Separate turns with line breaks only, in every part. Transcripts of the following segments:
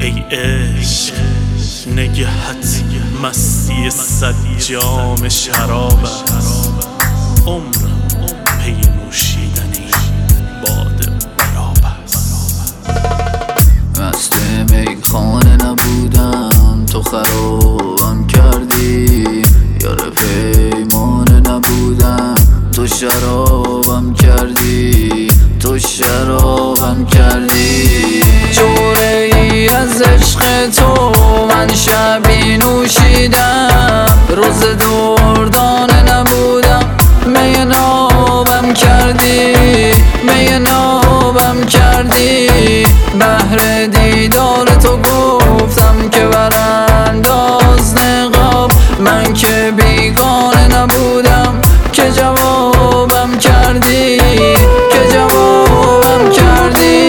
ای عشق نگهت مستی 100 جام شراب است. عمرم پی نوشیدن این باده براب است.
مست میخانه نبودم تو خرابم کردی، یار پیمانه نبودم تو شرابم کردی، تو شرابم کردی. جوره ای از عشق تو من شبی نوشیدم، روز دردانه نبودم می نابم کردی، می نابم کردی. بهر دیدار تو گفتم که برانداز نقاب، من که بیگانه نبودم که جوابم کردی، که جوابم کردی.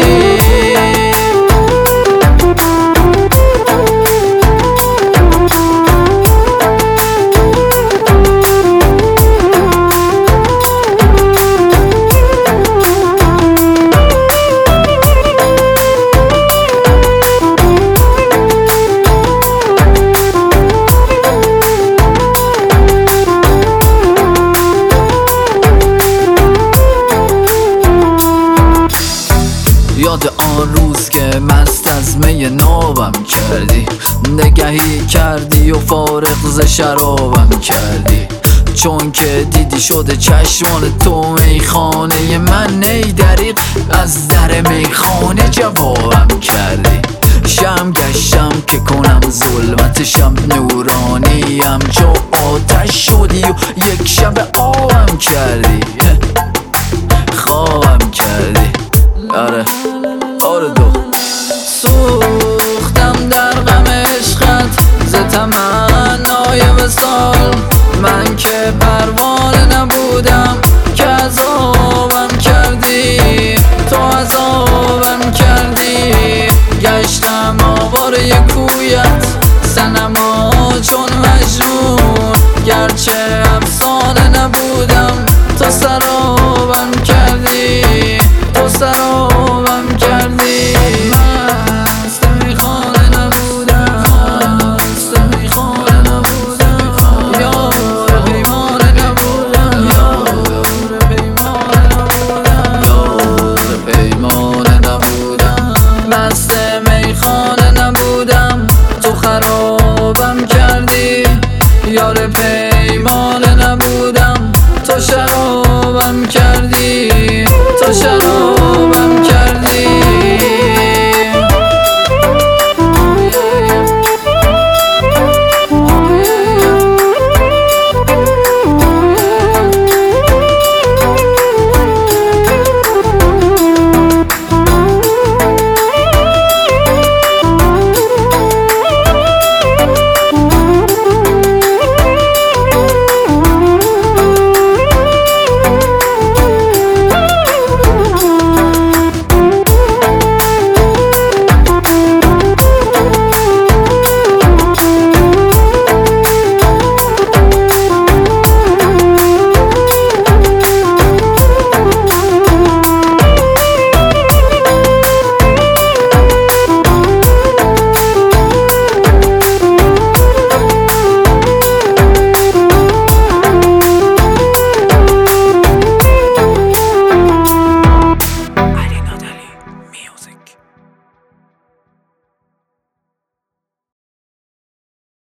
یاد آن روز که مست از می نابم کردی، نگهی کردی و فارغ ز شرابم کردی. چون که دیدی شده چشمان تو میخانه من، ای دریغ از در میخانه جوابم کردی. شم گشتم که کنم ظلمت شب نورانیم، چو آتش شدی و یک شب آبم کردی، خوابم کردی. آره دو